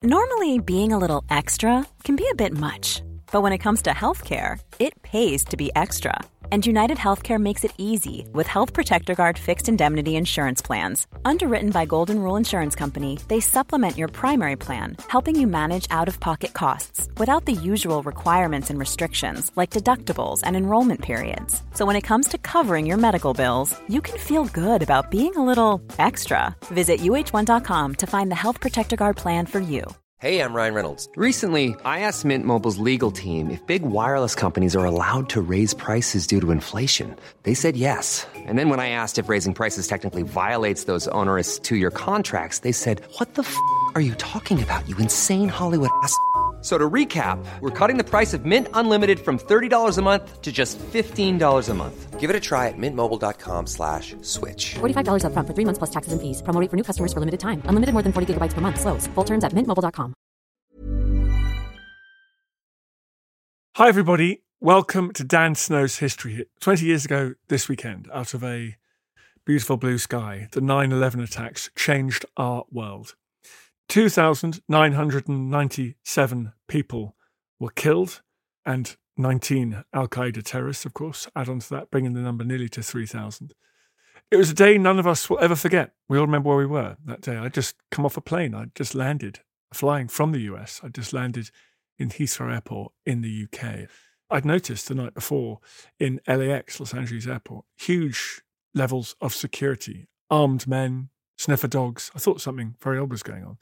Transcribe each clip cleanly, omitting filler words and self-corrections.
Normally, being a little extra can be a bit much, but when it comes to healthcare, it pays to be extra. And United Healthcare makes it easy with Health Protector Guard fixed indemnity insurance plans. Underwritten by Golden Rule Insurance Company, they supplement your primary plan, helping you manage out-of-pocket costs without the usual requirements and restrictions like deductibles and enrollment periods. So when it comes to covering your medical bills, you can feel good about being a little extra. Visit uh1.com to find the Health Protector Guard plan for you. Hey, I'm Ryan Reynolds. Recently, I asked Mint Mobile's legal team if big wireless companies are allowed to raise prices due to inflation. They said yes. And then when I asked if raising prices technically violates those onerous two-year contracts, they said, "What the f*** are you talking about, you insane Hollywood ass?" So to recap, we're cutting the price of Mint Unlimited from $30 a month to just $15 a month. Give it a try at mintmobile.com/switch. $45 up front for 3 months plus taxes and fees. Promo rate for new customers for limited time. Unlimited more than 40 gigabytes per month. Slows full terms at mintmobile.com. Hi, everybody. Welcome to Dan Snow's History Hit. 20 years ago this weekend, out of a beautiful blue sky, the 9/11 attacks changed our world. 2,997 people were killed and 19 Al-Qaeda terrorists, of course, add on to that, bringing the number nearly to 3,000. It was a day none of us will ever forget. We all remember where we were that day. I'd just come off a plane. I'd just landed, flying from the US. I'd just landed in Heathrow Airport in the UK. I'd noticed the night before in LAX, Los Angeles Airport, huge levels of security, armed men, sniffer dogs. I thought something very odd was going on.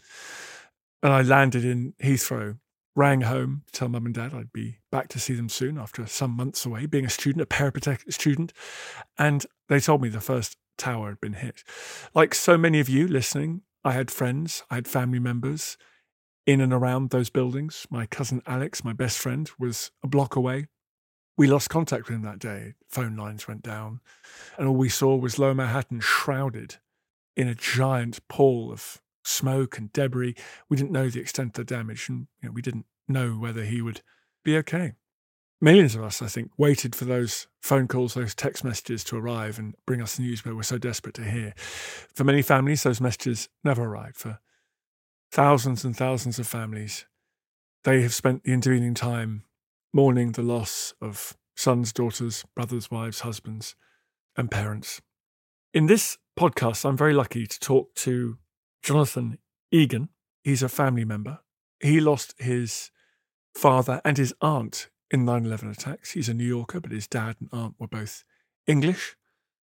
And I landed in Heathrow, rang home to tell mum and dad I'd be back to see them soon after some months away, being a student, a peripatetic student. And they told me the first tower had been hit. Like so many of you listening, I had friends, I had family members in and around those buildings. My cousin Alex, my best friend, was a block away. We lost contact with him that day. Phone lines went down. And all we saw was Lower Manhattan shrouded in a giant pall of smoke and debris. We didn't know the extent of the damage, and we didn't know whether he would be okay. Millions of us, I think, waited for those phone calls, those text messages to arrive and bring us the news we're so desperate to hear. For many families, those messages never arrived. For thousands and thousands of families, they have spent the intervening time mourning the loss of sons, daughters, brothers, wives, husbands, and parents. In this podcast, I'm very lucky to talk to Jonathan Egan. He's a family member. He lost his father and his aunt in 9/11 attacks. He's a New Yorker, but his dad and aunt were both English.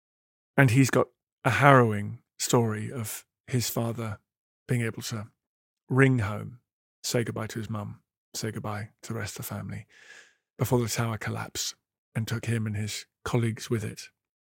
And he's got a harrowing story of his father being able to ring home, say goodbye to his mum, say goodbye to the rest of the family before the tower collapsed and took him and his colleagues with it.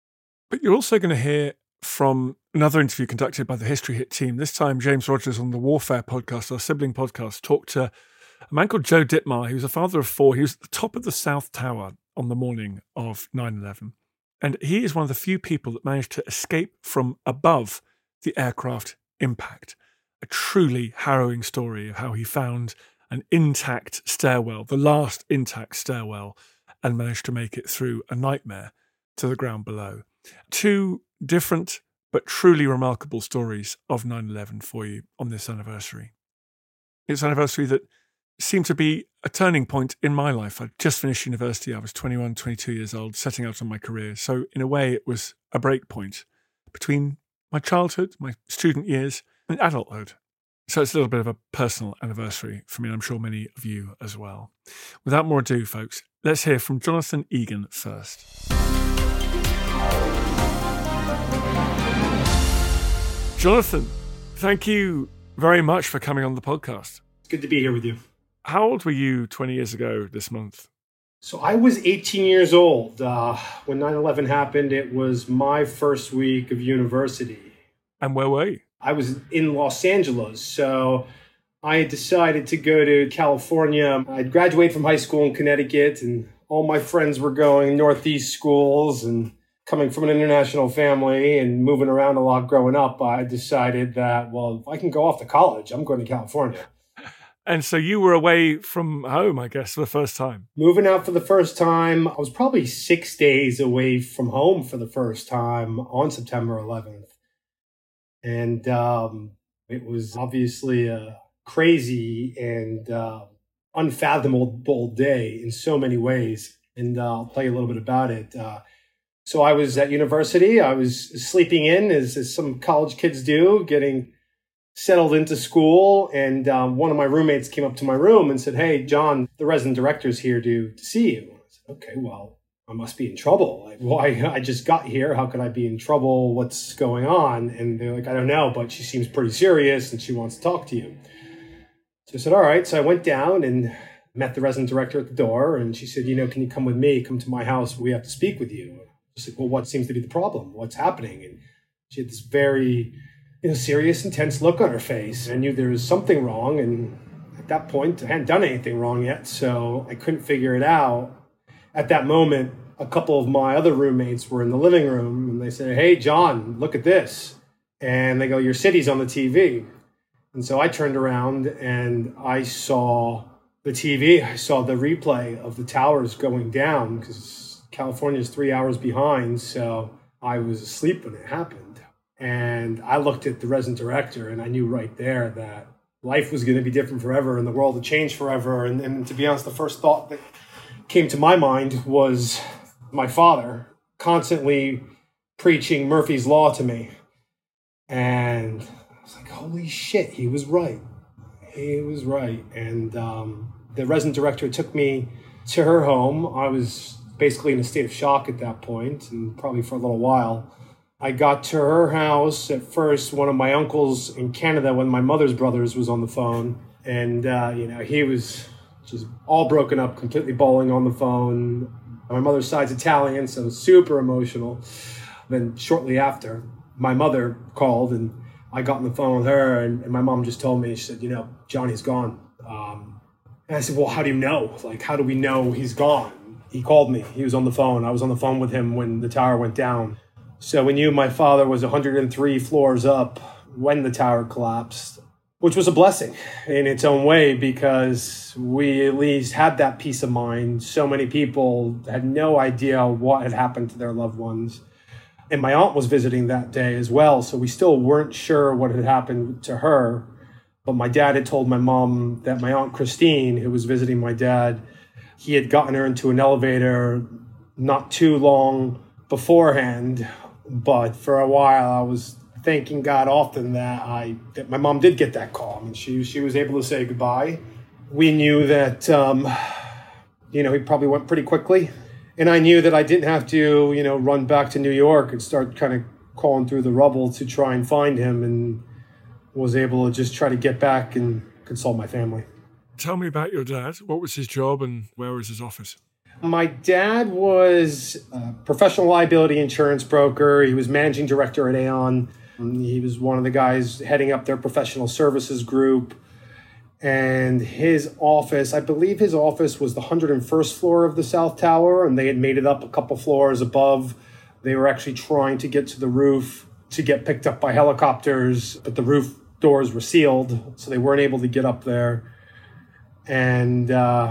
But you're also going to hear from another interview conducted by the History Hit team. This time, James Rogers on the Warfare podcast, our sibling podcast, talked to a man called Joe Ditmar. He was a father of four. He was at the top of the South Tower on the morning of 9/11. And he is one of the few people that managed to escape from above the aircraft impact. A truly harrowing story of how he found an intact stairwell, the last intact stairwell, and managed to make it through a nightmare to the ground below. Two different but truly remarkable stories of 9/11 for you on this anniversary. It's an anniversary that seemed to be a turning point in my life. I'd just finished university. I was 21, 22 years old, setting out on my career. So in a way, it was a break point between my childhood, my student years, and adulthood. So it's a little bit of a personal anniversary for me, and I'm sure many of you as well. Without more ado, folks, let's hear from Jonathan Egan first. Jonathan, thank you very much for coming on the podcast. It's good to be here with you. How old were you 20 years ago this month? So I was 18 years old. When 9/11 happened, it was my first week of university. And where were you? I was in Los Angeles. So I had decided to go to California. I'd graduated from high school in Connecticut, and all my friends were going Northeast schools, and coming from an international family and moving around a lot growing up, I decided that, well, if I can go off to college, I'm going to California. And so you were away from home, I guess, for the first time. Moving out for the first time. I was probably 6 days away from home for the first time on September 11th. And it was obviously a crazy and unfathomable day in so many ways. And I'll tell you a little bit about it. So I was at university. I was sleeping in, as some college kids do, getting settled into school. And one of my roommates came up to my room and said, "Hey, John, the resident director's here to see you." I said, "Okay, well, I must be in trouble. Like, well, I just got here. How could I be in trouble? What's going on?" And they're like, "I don't know, but she seems pretty serious and she wants to talk to you." So I said, "All right." So I went down and met the resident director at the door. And she said, "Can you come with me? Come to my house. We have to speak with you." I said, "Well, what seems to be the problem? What's happening?" And she had this very serious, intense look on her face. I knew there was something wrong. And at that point, I hadn't done anything wrong yet. So I couldn't figure it out. At that moment, a couple of my other roommates were in the living room and they said, "Hey, John, look at this." And they go, "Your city's on the TV." And so I turned around and I saw the TV. I saw the replay of the towers going down because California is 3 hours behind. So I was asleep when it happened. And I looked at the resident director and I knew right there that life was going to be different forever and the world had changed forever. And to be honest, the first thought that came to my mind was my father constantly preaching Murphy's Law to me. And I was like, holy shit, he was right. He was right. And the resident director took me to her home. I was basically in a state of shock at that point, and probably for a little while. I got to her house. At first, one of my uncles in Canada, one of my mother's brothers, was on the phone. And, he was just all broken up, completely bawling on the phone. My mother's side's Italian, so super emotional. Then shortly after, my mother called and I got on the phone with her and my mom just told me, she said, "Johnny's gone." And I said, "Well, how do you know? Like, how do we know he's gone?" He called me. He was on the phone. I was on the phone with him when the tower went down. So we knew my father was 103 floors up when the tower collapsed, which was a blessing in its own way because we at least had that peace of mind. So many people had no idea what had happened to their loved ones. And my aunt was visiting that day as well, so we still weren't sure what had happened to her. But my dad had told my mom that my Aunt Christine, who was visiting my dad, he had gotten her into an elevator not too long beforehand. But for a while, I was thanking God often that my mom did get that call. I mean, she was able to say goodbye. We knew that, he probably went pretty quickly. And I knew that I didn't have to, run back to New York and start kind of calling through the rubble to try and find him, and was able to just try to get back and console my family. Tell me about your dad. What was his job and where was his office? My dad was a professional liability insurance broker. He was managing director at Aon. He was one of the guys heading up their professional services group. And his office, I believe his office was the 101st floor of the South Tower, and they had made it up a couple floors above. They were actually trying to get to the roof to get picked up by helicopters, but the roof doors were sealed, so they weren't able to get up there. And,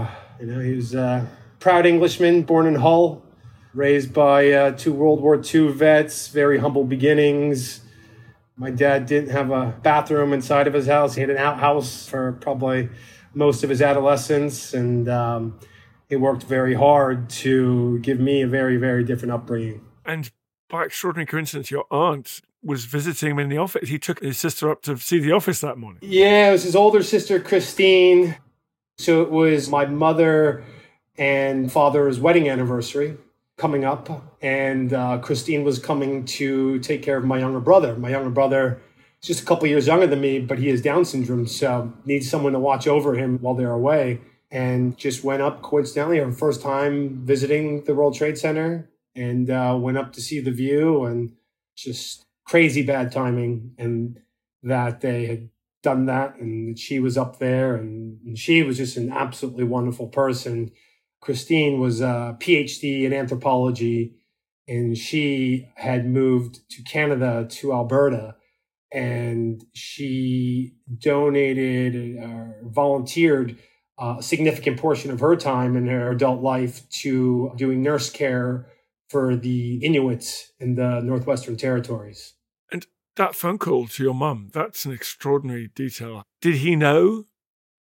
he was a proud Englishman, born in Hull, raised by 2 World War II vets, very humble beginnings. My dad didn't have a bathroom inside of his house. He had an outhouse for probably most of his adolescence, and he worked very hard to give me a very, very different upbringing. And by extraordinary coincidence, your aunt was visiting him in the office. He took his sister up to see the office that morning. Yeah, it was his older sister, Christine. So it was my mother and father's wedding anniversary coming up, and Christine was coming to take care of my younger brother. My younger brother is just a couple years younger than me, but he has Down syndrome, so needs someone to watch over him while they're away. And just went up coincidentally, her first time visiting the World Trade Center, and went up to see the view, and just crazy bad timing, and that they had done that, and that she was up there, and she was just an absolutely wonderful person. Christine was a PhD in anthropology, and she had moved to Canada, to Alberta, and she donated or volunteered a significant portion of her time in her adult life to doing nurse care for the Inuits in the Northwestern Territories. And that phone call to your mum, that's an extraordinary detail. Did he know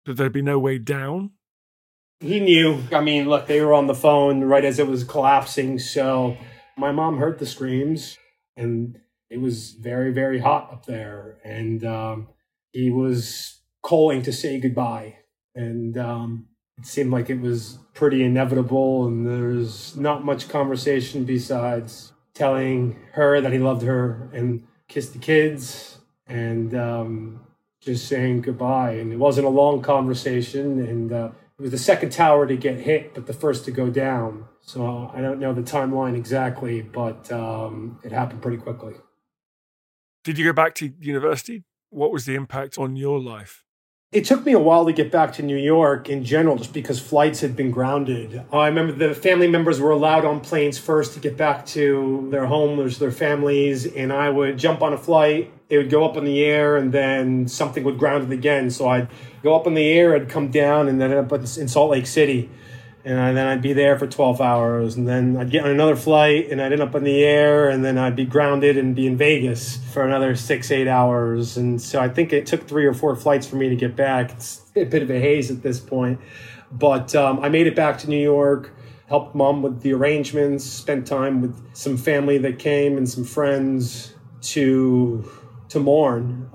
that there'd be no way down? He knew. I mean, look, they were on the phone right as it was collapsing. So my mom heard the screams, and it was very, very hot up there. And he was calling to say goodbye. And it seemed like it was pretty inevitable. And there's not much conversation besides telling her that he loved her and kissed the kids and just saying goodbye. And it wasn't a long conversation. And it was the second tower to get hit, but the first to go down. So I don't know the timeline exactly, but it happened pretty quickly. Did you go back to university? What was the impact on your life? It took me a while to get back to New York in general, just because flights had been grounded. I remember the family members were allowed on planes first to get back to their homes, their families, and I would jump on a flight. It would go up in the air, and then something would ground it again. So I'd go up in the air, I'd come down, and then end up in Salt Lake City. And then I'd be there for 12 hours. And then I'd get on another flight, and I'd end up in the air, and then I'd be grounded and be in Vegas for another 6-8 hours. And so I think it took 3 or 4 flights for me to get back. It's a bit of a haze at this point. But I made it back to New York, helped Mom with the arrangements, spent time with some family that came and some friends to mourn.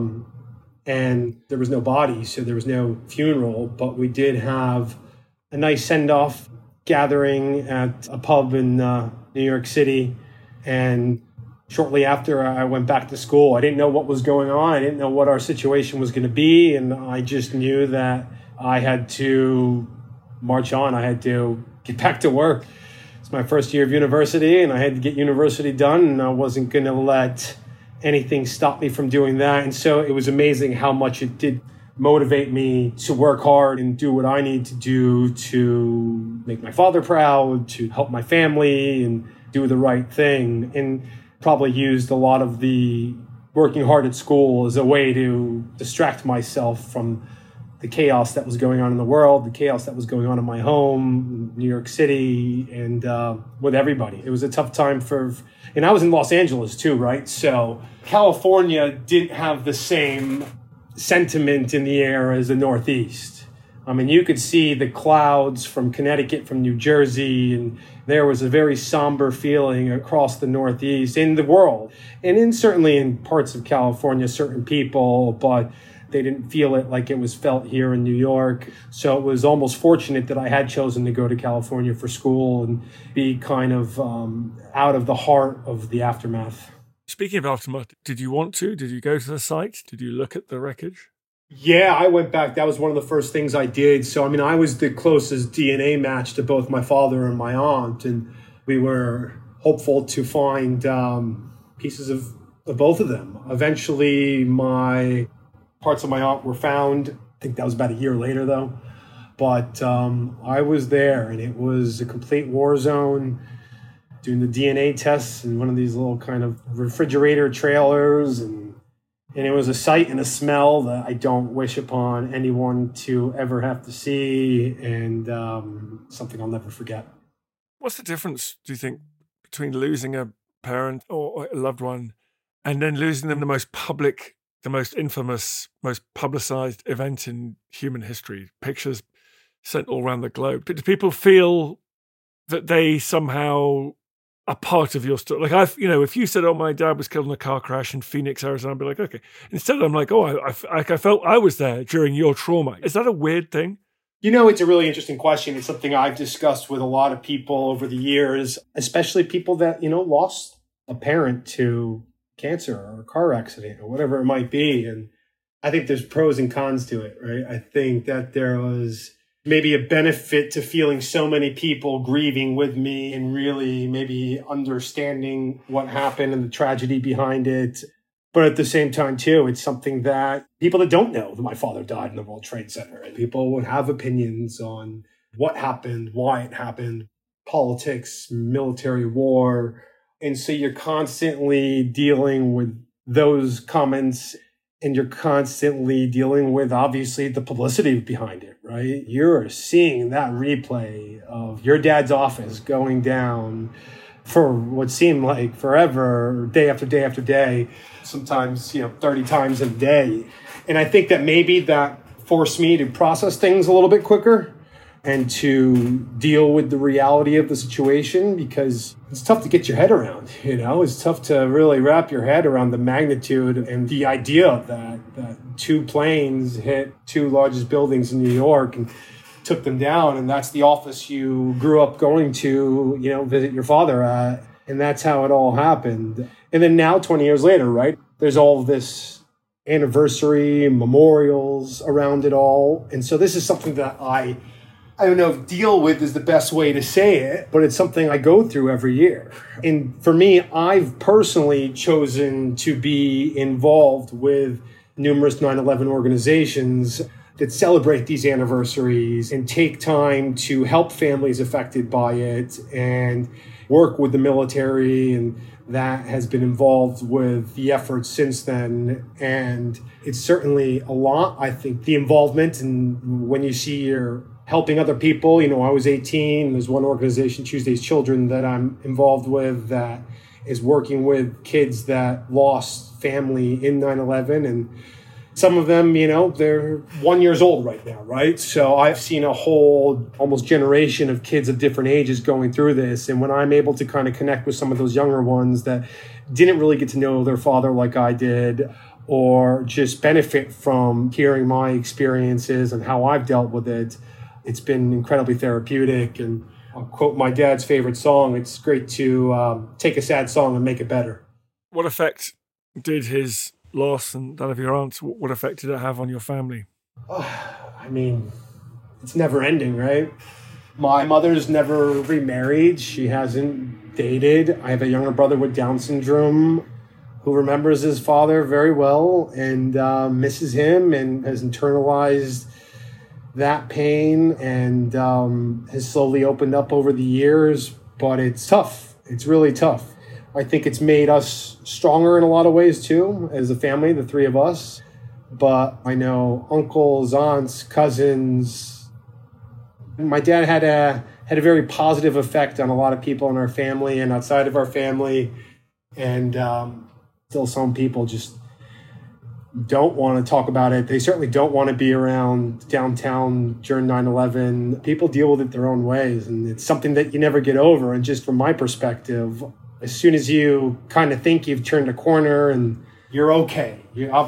And there was no body, so there was no funeral, but we did have a nice send-off gathering at a pub in New York City. And shortly after, I went back to school. I didn't know what was going on. I didn't know what our situation was going to be. And I just knew that I had to march on. I had to get back to work. It's my first year of university, and I had to get university done. And I wasn't going to let anything stop me from doing that. And so it was amazing how much it did motivate me to work hard and do what I need to do to make my father proud, to help my family and do the right thing. And probably used a lot of the working hard at school as a way to distract myself from the chaos that was going on in the world, the chaos that was going on in my home, New York City, and with everybody. It was a tough time and I was in Los Angeles too, right? So California didn't have the same sentiment in the air as the Northeast. I mean, you could see the clouds from Connecticut, from New Jersey, and there was a very somber feeling across the Northeast, in the world, and certainly in parts of California, certain people, but they didn't feel it like it was felt here in New York. So it was almost fortunate that I had chosen to go to California for school and be kind of out of the heart of the aftermath. Speaking of aftermath, did you want to? Did you go to the site? Did you look at the wreckage? Yeah, I went back. That was one of the first things I did. So, I mean, I was the closest DNA match to both my father and my aunt, and we were hopeful to find pieces of both of them. Eventually, parts of my aunt were found. I think that was about a year later, though. But I was there, and it was a complete war zone, doing the DNA tests in one of these little kind of refrigerator trailers. And it was a sight and a smell that I don't wish upon anyone to ever have to see, and something I'll never forget. What's the difference, do you think, between losing a parent or a loved one and then losing them, the most public, the most infamous, most publicized event in human history? Pictures sent all around the globe. Do people feel that they somehow are part of your story? Like, if you said, "Oh, my dad was killed in a car crash in Phoenix, Arizona," I'd be like, "Okay." Instead, I'm like, "Oh, I felt I was there during your trauma." Is that a weird thing? It's a really interesting question. It's something I've discussed with a lot of people over the years, especially people that, lost a parent to cancer or a car accident or whatever it might be. And I think there's pros and cons to it, right? I think that there was maybe a benefit to feeling so many people grieving with me and really maybe understanding what happened and the tragedy behind it. But at the same time, too, it's something that people that don't know that my father died in the World Trade Center, and people would have opinions on what happened, why it happened, politics, military war. And so you're constantly dealing with those comments, and you're constantly dealing with, obviously, the publicity behind it, right? You're seeing that replay of your dad's office going down for what seemed like forever, day after day after day, sometimes, 30 times a day. And I think that maybe that forced me to process things a little bit quicker and to deal with the reality of the situation, because it's tough to get your head around, It's tough to really wrap your head around the magnitude and the idea of that 2 planes hit 2 largest buildings in New York and took them down. And that's the office you grew up going to, visit your father at. And that's how it all happened. And then now, 20 years later, right, there's all of this anniversary, memorials around it all. And so this is something that I don't know if deal with is the best way to say it, but it's something I go through every year. And for me, I've personally chosen to be involved with numerous 9/11 organizations that celebrate these anniversaries and take time to help families affected by it and work with the military, and that has been involved with the efforts since then. And it's certainly a lot, I think, the involvement. And when you see you're helping other people, I was 18. There's one organization, Tuesday's Children, that I'm involved with that is working with kids that lost family in 9/11. And some of them, they're 1 year old right now, right? So I've seen a whole almost generation of kids of different ages going through this. And when I'm able to kind of connect with some of those younger ones that didn't really get to know their father like I did, or just benefit from hearing my experiences and how I've dealt with it, it's been incredibly therapeutic. And I'll quote my dad's favorite song, it's great to take a sad song and make it better. What effect did his loss and that of your aunts, what effect did it have on your family? It's never ending, right? My mother's never remarried. She hasn't dated. I have a younger brother with Down syndrome who remembers his father very well and misses him and has internalized that pain and has slowly opened up over the years. But it's tough. It's really tough. I think it's made us stronger in a lot of ways too, as a family, the 3 of us. But I know uncles, aunts, cousins. My dad had a very positive effect on a lot of people in our family and outside of our family. And still some people just don't want to talk about it. They certainly don't want to be around downtown during 9/11. People deal with it their own ways, and it's something that you never get over. And just from my perspective, as soon as you kind of think you've turned a corner and you're okay,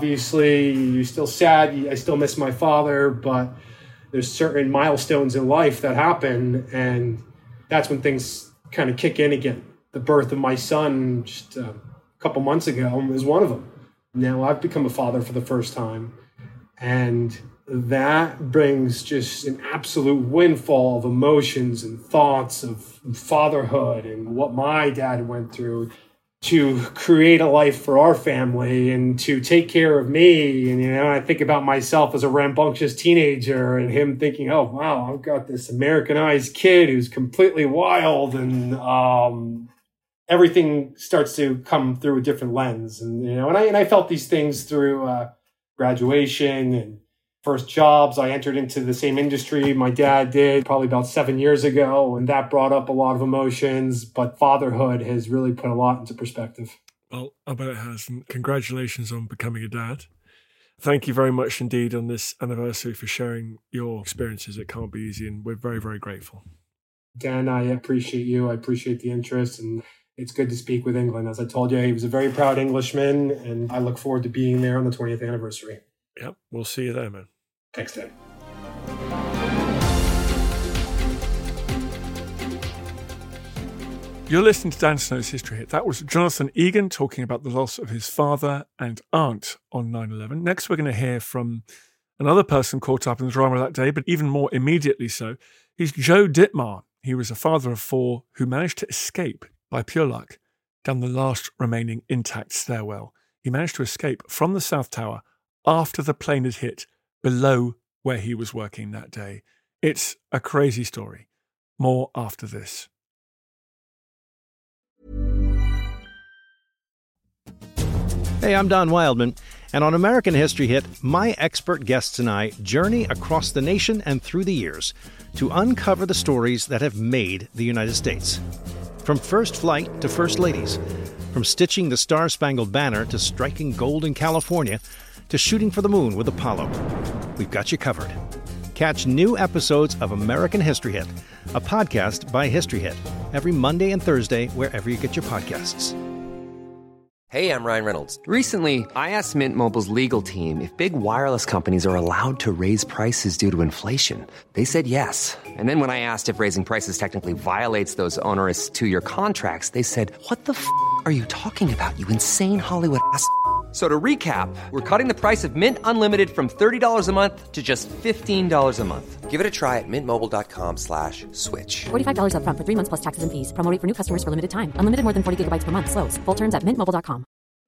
you're still sad. I still miss my father, but there's certain milestones in life that happen, and that's when things kind of kick in again. The birth of my son just a couple months ago is one of them. Now I've become a father for the first time, and that brings just an absolute windfall of emotions and thoughts of fatherhood and what my dad went through to create a life for our family and to take care of me. And, I think about myself as a rambunctious teenager and him thinking, oh, wow, I've got this Americanized kid who's completely wild, and everything starts to come through a different lens. And, and I felt these things through graduation and first jobs. I entered into the same industry my dad did probably about 7 years ago, and that brought up a lot of emotions. But fatherhood has really put a lot into perspective. Well, I bet it has. And congratulations on becoming a dad. Thank you very much indeed on this anniversary for sharing your experiences. It can't be easy, and we're very, very grateful. Dan, I appreciate you. I appreciate the interest, and it's good to speak with England. As I told you, he was a very proud Englishman, and I look forward to being there on the 20th anniversary. Yep, we'll see you there, man. Thanks, Dan. You're listening to Dan Snow's History Hit. That was Jonathan Egan talking about the loss of his father and aunt on 9/11. Next, we're going to hear from another person caught up in the drama of that day, but even more immediately so. He's Joe Ditmar. He was a father of 4 who managed to escape by pure luck down the last remaining intact stairwell. He managed to escape from the South Tower after the plane had hit below where he was working that day. It's a crazy story. More after this. Hey, I'm Don Wildman, and on American History Hit, my expert guests and I journey across the nation and through the years to uncover the stories that have made the United States. From first flight to first ladies, from stitching the Star-Spangled Banner to striking gold in California, to shooting for the moon with Apollo. we've got you covered. Catch new episodes of American History Hit, a podcast by History Hit, every Monday and Thursday wherever you get your podcasts. Hey, I'm Ryan Reynolds. Recently, I asked Mint Mobile's legal team if big wireless companies are allowed to raise prices due to inflation. They said yes. And then when I asked if raising prices technically violates those onerous two-year contracts, they said, "What the f*** are you talking about, you insane Hollywood ass?" So to recap, we're cutting the price of Mint Unlimited from $30 a month to just $15 a month. Give it a try at mintmobile.com/switch. $45 up front for 3 months plus taxes and fees. Promo rate for new customers for limited time. Unlimited more than 40 gigabytes per month. Slows full terms at mintmobile.com.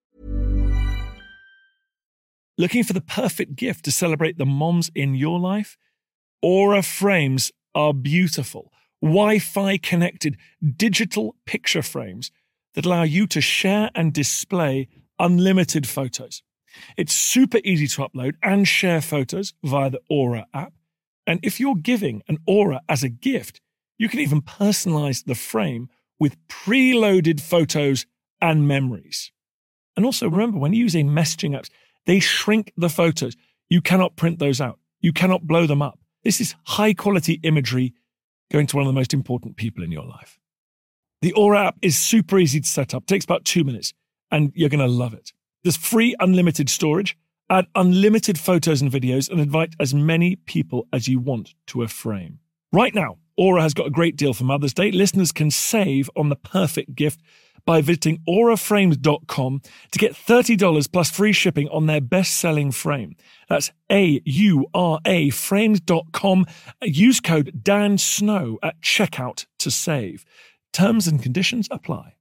Looking for the perfect gift to celebrate the moms in your life? Aura frames are beautiful, Wi-Fi connected digital picture frames that allow you to share and display unlimited photos. It's super easy to upload and share photos via the Aura app. And if you're giving an Aura as a gift, you can even personalize the frame with preloaded photos and memories. And also remember, when using messaging apps, they shrink the photos. You cannot print those out. You cannot blow them up. This is high quality imagery going to one of the most important people in your life. The Aura app is super easy to set up. It takes about 2 minutes. And you're going to love it. There's free unlimited storage, add unlimited photos and videos, and invite as many people as you want to a frame. Right now, Aura has got a great deal for Mother's Day. Listeners can save on the perfect gift by visiting auraframes.com to get $30 plus free shipping on their best-selling frame. That's AURA frames.com. Use code DANSNOW at checkout to save. Terms and conditions apply.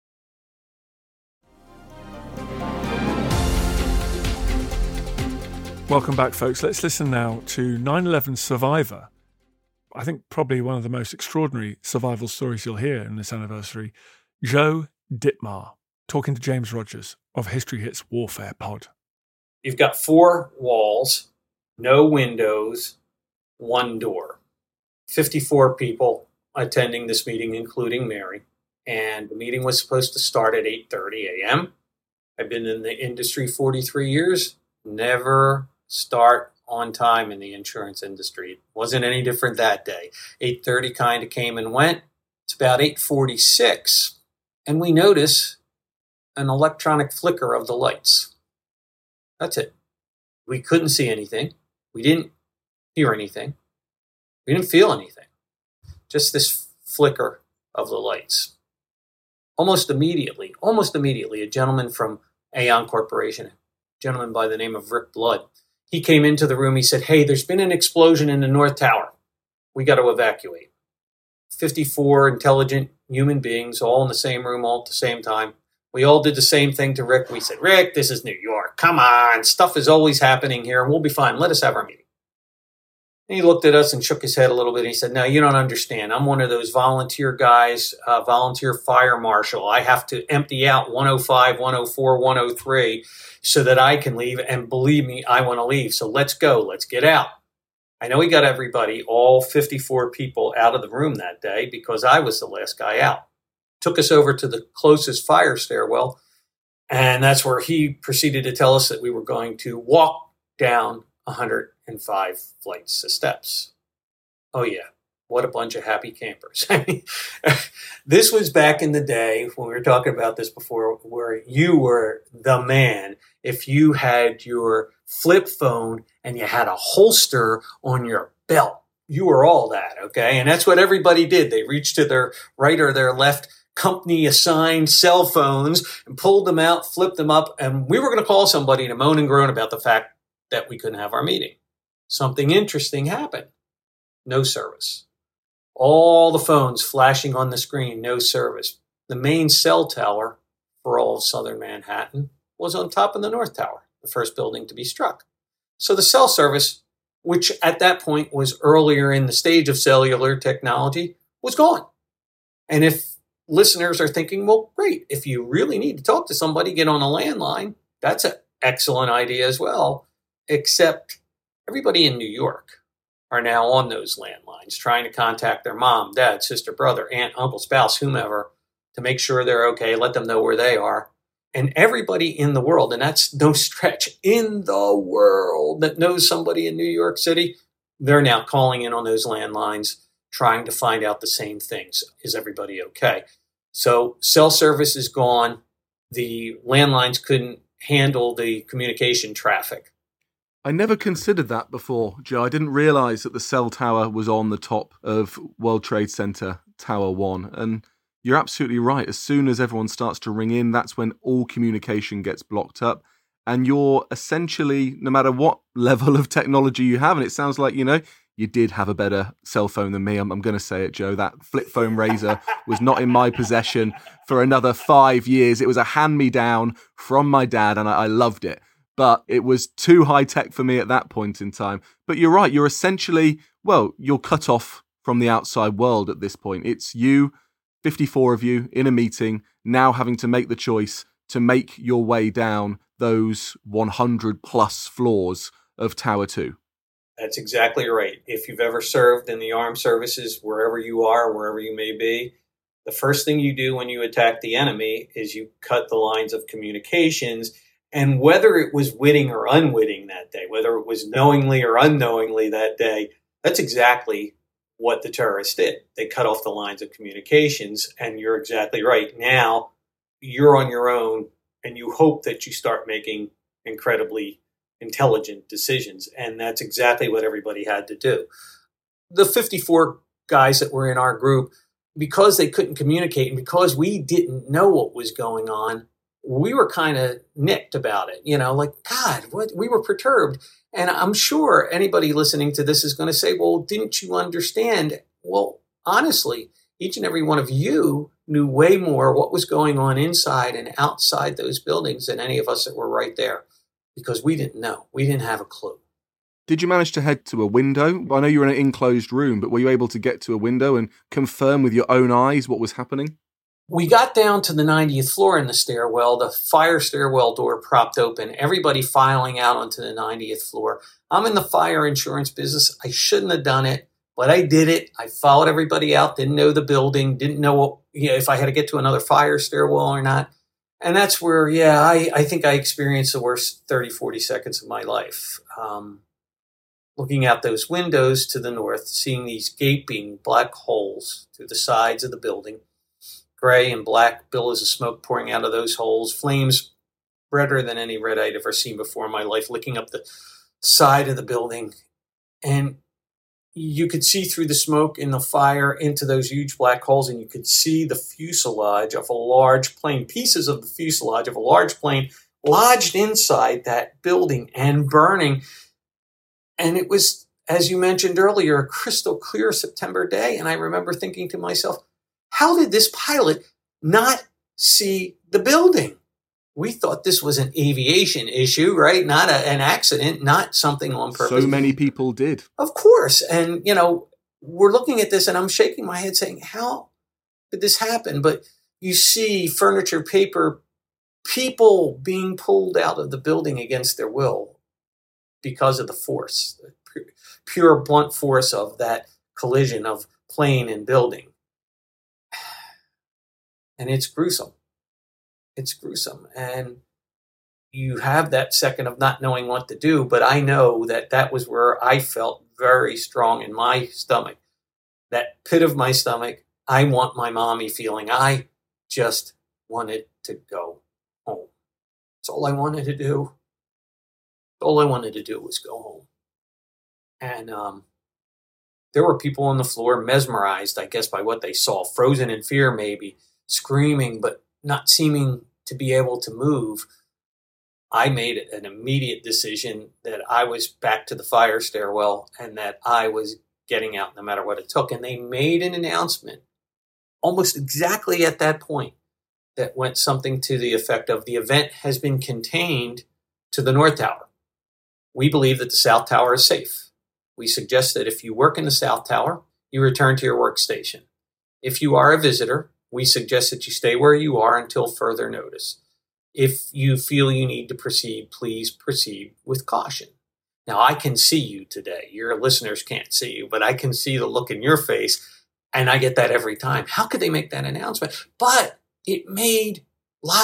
Welcome back, folks. Let's listen now to 9/11 survivor. I think probably one of the most extraordinary survival stories you'll hear in this anniversary, Joe Ditmar, talking to James Rogers of History Hits Warfare Pod. You've got 4 walls, no windows, 1 door. 54 people attending this meeting, including Mary. And the meeting was supposed to start at 8:30 a.m. I've been in the industry 43 years, never start on time in the insurance industry. It wasn't any different that day. 8:30 kind of came and went. It's about 8:46, and we notice an electronic flicker of the lights. That's it. We couldn't see anything. We didn't hear anything. We didn't feel anything. Just this flicker of the lights. Almost immediately, a gentleman from Aon Corporation, a gentleman by the name of Rick Blood, he came into the room. He said, "Hey, there's been an explosion in the North Tower. We got to evacuate." 54 intelligent human beings all in the same room all at the same time. We all did the same thing to Rick. We said, "Rick, this is New York. Come on. Stuff is always happening here. We'll be fine. Let us have our meeting." And he looked at us and shook his head a little bit. He said, "No, you don't understand. I'm one of those volunteer guys, volunteer fire marshal. I have to empty out 105, 104, 103 so that I can leave. And believe me, I want to leave. So let's go. Let's get out." I know he got everybody, all 54 people, out of the room that day because I was the last guy out. Took us over to the closest fire stairwell. And that's where he proceeded to tell us that we were going to walk down 105 flights of steps. Oh, yeah. What a bunch of happy campers. I mean, this was back in the day when we were talking about this before, where you were the man if you had your flip phone and you had a holster on your belt. You were all that, okay? And that's what everybody did. They reached to their right or their left company-assigned cell phones and pulled them out, flipped them up, and we were going to call somebody to moan and groan about the fact that we couldn't have our meeting. Something interesting happened. No service. All the phones flashing on the screen, no service. The main cell tower for all of southern Manhattan was on top of the North Tower, the first building to be struck. So the cell service, which at that point was earlier in the stage of cellular technology, was gone. And if listeners are thinking, well, great, if you really need to talk to somebody, get on a landline, that's an excellent idea as well. Except everybody in New York are now on those landlines trying to contact their mom, dad, sister, brother, aunt, uncle, spouse, whomever, to make sure they're okay, let them know where they are. And everybody in the world, and that's no stretch, in the world that knows somebody in New York City, they're now calling in on those landlines, trying to find out the same things. Is everybody okay? So cell service is gone. The landlines couldn't handle the communication traffic. I never considered that before, Joe. I didn't realize that the cell tower was on the top of World Trade Center Tower 1. And you're absolutely right. As soon as everyone starts to ring in, that's when all communication gets blocked up. And you're essentially, no matter what level of technology you have, and it sounds like, you did have a better cell phone than me. I'm going to say it, Joe. That flip phone Razr was not in my possession for another 5 years. It was a hand-me-down from my dad, and I loved it. But it was too high-tech for me at that point in time. But you're right. You're essentially, you're cut off from the outside world at this point. It's you, 54 of you, in a meeting, now having to make the choice to make your way down those 100-plus floors of Tower 2. That's exactly right. If you've ever served in the armed services, wherever you are, wherever you may be, the first thing you do when you attack the enemy is you cut the lines of communications. And whether it was witting or unwitting that day, whether it was knowingly or unknowingly that day, that's exactly what the terrorists did. They cut off the lines of communications, and you're exactly right. Now you're on your own, and you hope that you start making incredibly intelligent decisions. And that's exactly what everybody had to do. The 54 guys that were in our group, because they couldn't communicate and because we didn't know what was going on, we were kind of nicked about it, God, what? We were perturbed. And I'm sure anybody listening to this is going to say, well, didn't you understand? Well, honestly, each and every one of you knew way more what was going on inside and outside those buildings than any of us that were right there, because we didn't know. We didn't have a clue. Did you manage to head to a window? I know you were in an enclosed room, but were you able to get to a window and confirm with your own eyes what was happening? We got down to the 90th floor in the stairwell, the fire stairwell door propped open, everybody filing out onto the 90th floor. I'm in the fire insurance business. I shouldn't have done it, but I did it. I followed everybody out, didn't know the building, didn't know if I had to get to another fire stairwell or not. And that's where, I think I experienced the worst 30, 40 seconds of my life. Looking out those windows to the north, seeing these gaping black holes through the sides of the building. Gray and black billows of smoke pouring out of those holes, flames redder than any red I'd ever seen before in my life, licking up the side of the building. And you could see through the smoke in the fire into those huge black holes, and you could see the fuselage of a large plane, pieces of the fuselage of a large plane lodged inside that building and burning. And it was, as you mentioned earlier, a crystal clear September day. And I remember thinking to myself, how did this pilot not see the building? We thought this was an aviation issue, right? Not an accident, not something on purpose. So many people did. Of course. And, we're looking at this and I'm shaking my head saying, how did this happen? But you see furniture, paper, people being pulled out of the building against their will because of the force, the pure blunt force of that collision of plane and building. And it's gruesome. It's gruesome. And you have that second of not knowing what to do. But I know that was where I felt very strong in my stomach. That pit of my stomach, I want my mommy feeling. I just wanted to go home. That's all I wanted to do. All I wanted to do was go home. And there were people on the floor mesmerized, I guess, by what they saw. Frozen in fear, maybe. Screaming, but not seeming to be able to move. I made an immediate decision that I was back to the fire stairwell and that I was getting out no matter what it took. And they made an announcement almost exactly at that point that went something to the effect of the event has been contained to the North Tower. We believe that the South Tower is safe. We suggest that if you work in the South Tower, you return to your workstation. If you are a visitor, we suggest that you stay where you are until further notice. If you feel you need to proceed, please proceed with caution. Now, I can see you today. Your listeners can't see you, but I can see the look in your face, and I get that every time. How could they make that announcement? But it made lots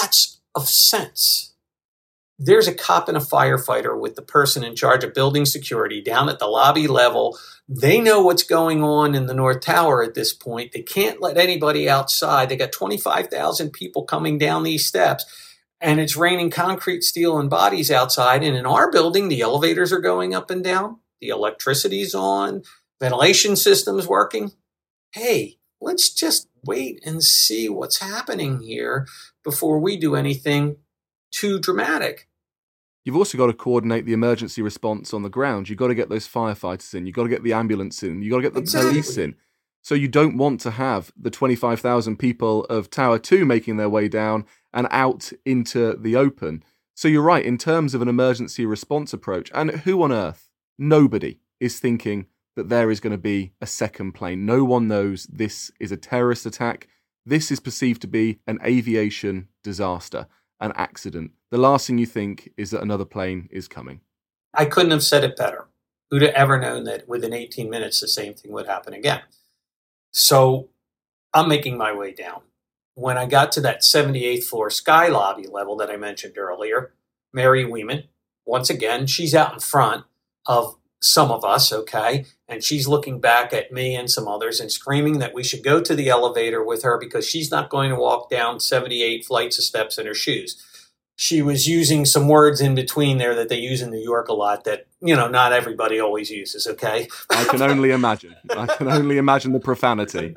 of sense. There's a cop and a firefighter with the person in charge of building security down at the lobby level. They know what's going on in the North Tower at this point. They can't let anybody outside. They got 25,000 people coming down these steps, and it's raining concrete, steel, and bodies outside. And in our building, the elevators are going up and down. The electricity's on. Ventilation system's working. Hey, let's just wait and see what's happening here before we do anything too dramatic. You've also got to coordinate the emergency response on the ground. You've got to get those firefighters in. You've got to get the ambulance in. You've got to get the police in. So you don't want to have the 25,000 people of Tower 2 making their way down and out into the open. So you're right, in terms of an emergency response approach, and who on earth, nobody is thinking that there is going to be a second plane. No one knows this is a terrorist attack. This is perceived to be an aviation disaster, an accident. The last thing you think is that another plane is coming. I couldn't have said it better. Who'd have ever known that within 18 minutes the same thing would happen again? So I'm making my way down. When I got to that 78th floor sky lobby level that I mentioned earlier, Mary Wieman, once again, she's out in front of some of us, okay? And she's looking back at me and some others and screaming that we should go to the elevator with her because she's not going to walk down 78 flights of steps in her shoes. She was using some words in between there that they use in New York a lot that, not everybody always uses, okay? I can only imagine. I can only imagine the profanity.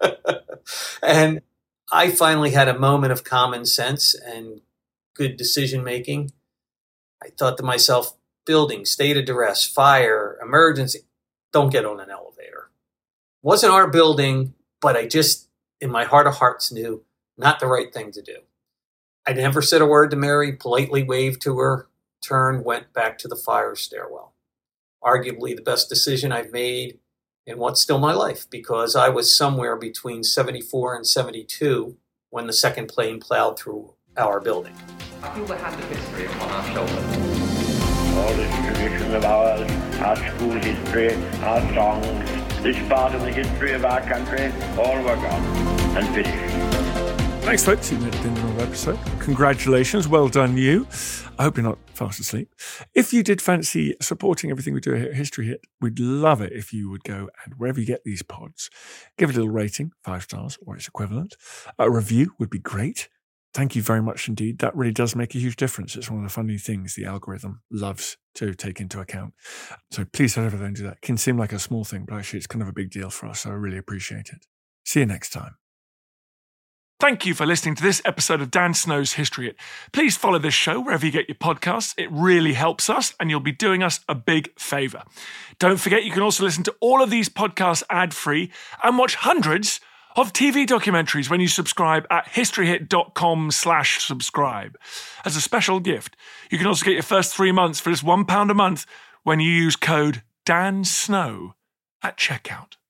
And I finally had a moment of common sense and good decision making. I thought to myself, building, state of duress, fire, emergency, don't get on an elevator. Wasn't our building, but I just, in my heart of hearts, knew not the right thing to do. I never said a word to Mary, politely waved to her, turned, went back to the fire stairwell. Arguably the best decision I've made in what's still my life, because I was somewhere between 74 and 72 when the second plane plowed through our building. I feel the hand of history upon our shoulders. All this tradition of ours, our school history, our songs, this part of the history of our country, all were gone and finished. Thanks, folks. You made it in another episode. Congratulations. Well done, you. I hope you're not fast asleep. If you did fancy supporting everything we do here at History Hit, we'd love it if you would go and wherever you get these pods, give it a little rating, 5 stars or its equivalent. A review would be great. Thank you very much indeed. That really does make a huge difference. It's one of the funny things the algorithm loves to take into account. So please don't ever do that. It can seem like a small thing, but actually it's kind of a big deal for us. So I really appreciate it. See you next time. Thank you for listening to this episode of Dan Snow's History Hit. Please follow this show wherever you get your podcasts. It really helps us, and you'll be doing us a big favour. Don't forget, you can also listen to all of these podcasts ad-free and watch hundreds of TV documentaries when you subscribe at historyhit.com/subscribe. As a special gift, you can also get your first 3 months for just £1 a month when you use code DANSNOW at checkout.